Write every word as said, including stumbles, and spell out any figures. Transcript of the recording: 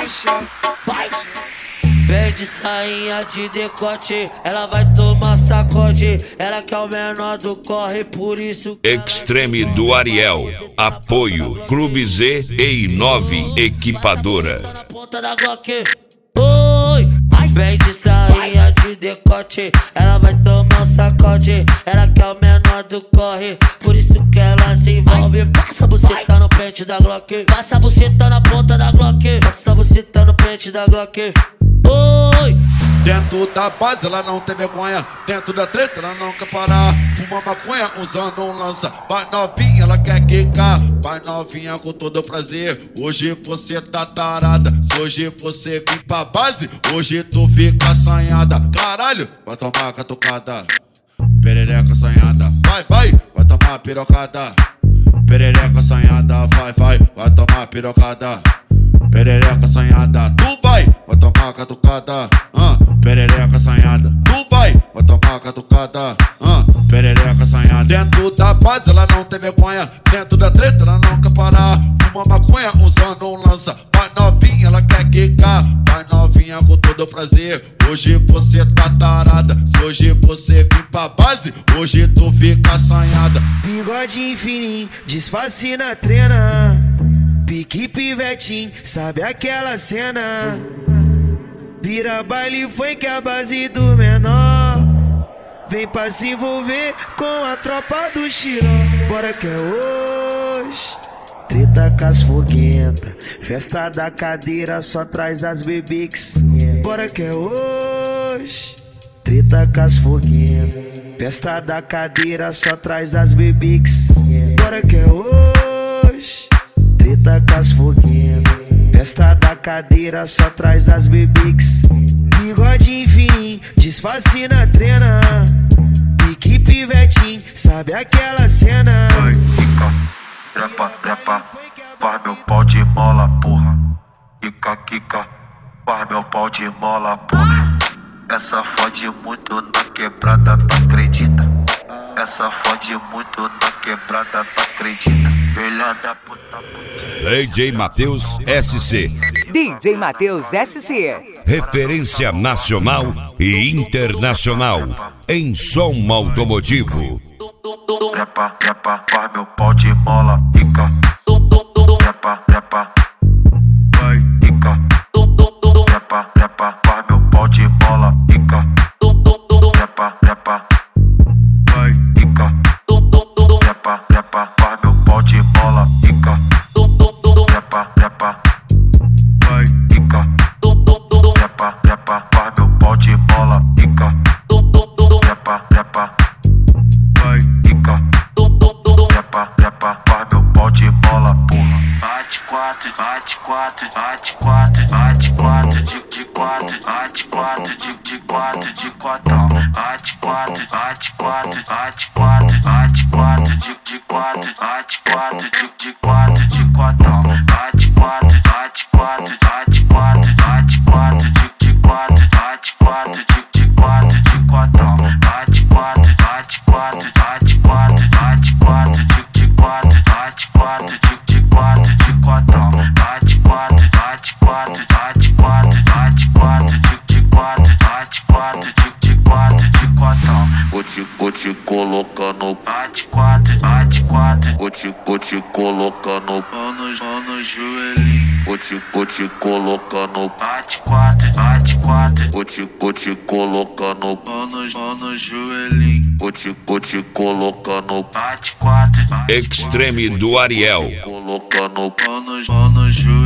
Deixa, vai. Vem de sainha de decote, ela vai tomar sacode. Ela que é o menor do corre, por isso Extreme do Ariel. Apoio Clube Z e nove Equipadora. na ponta da Glock. Oi, vem de sainha de decote, ela vai tomar um sacode. Ela que é o menor do corre, por isso que ela se envolve. Passa a buceta no pente da Glock, passa a buceta na ponta da Glock, passa a buceta no pente da Glock. Oi! Dentro da base ela não tem vergonha, dentro da treta ela não quer parar. Fuma maconha usando um lança, vai novinha ela quer quicar. Vai novinha com todo prazer, hoje você tá tarada. Se hoje você vir pra base, hoje tu fica assanhada. Caralho, vai tomar catucada, perereca assanhada. Vai, vai, vai tomar pirocada, perereca assanhada. Vai, vai, vai tomar pirocada, perereca assanhada. Tu vai, vai tomar catucada, ah, perereca assanhada. Tu vai, vai tomar catucada, ah, perereca assanhada. Dentro da base ela não tem vergonha, dentro da treta ela não quer parar. Fuma maconha usando um lança, vai novinha ela quer quicar. Vai novinha com todo prazer, hoje você tá tarada. Se hoje você vir pra base, hoje tu fica assanhada. bigode fininho, disfarce na trena. Pique pivetinho, sabe aquela cena? Vira baile foi que a base do menor. Vem pra se envolver com a tropa do Xiró. Bora que é hoje. Treta com as foguenta, festa da cadeira só traz as bebês. Bora que é hoje. Treta com as foguenta, festa da cadeira só traz as bebês. Bora que é hoje. Treta com as foguenta, festa da cadeira só traz as bebês. Bigode fininho, disfarce na trena. Pique pivetinho, sabe aquela cena? Vai, fica, trepa, trepa, faz meu pau de mola, porra. Quica, quica, faz meu pau de mola, porra. Essa fode muito na quebrada, tá acredita? Essa fode muito na quebrada, tá acredita? Filha da puta, puta. D J Matheus S C. D J Matheus S C. Referência nacional e internacional em som automotivo. Trepa, trepa, faz meu pau de mola, pica. Trepa, trepa, vai, pica. Trepa, trepa, faz meu pau de mola, pica. Trepa, trepa, vai, pica. Trepa, trepa, faz meu pau de mola, pica. Trepa, trepa, vai, pica. Trepa, trepa, faz meu pau de mola, pica. Trepa, trepa, vai, pica. Trepa, trepa, faz meu pau de mola, porra. Bate quatro, bate quatro, bate quatro, bate quatro, de de quatro, bate quatro, de de quatro, de quatro. Bate quatro, bate quatro, bate quatro, bate quatro, de de quatro, bate quatro, de de quatro, de quatro. Bate quatro, bate quatro, bate quatro, bate quatro, de de quatro, bate quatro, de de quatro, de quatro. Bate quatro, bate quatro, bate quatro, bate quatro, de de quatro, bate quatro, de de quatro, de quatro. Bate quatro, bate quatro, bate quatro, bate quatro, de de quatro, bate quatro, de de quatro, de quatro. Vou te, vou te colocar no bate quatro, bate quatro. Vou te, vou te colocar no pau no, pau no joelhinho. Vou te, vou te colocar no bate quatro, bate quatro. Vou te, vou te colocar no pau no, pau no joelhinho. Vou te, vou te colocar no bate quatro. Extreme do Ariel. Colocar no pau no, pau no joelhinho.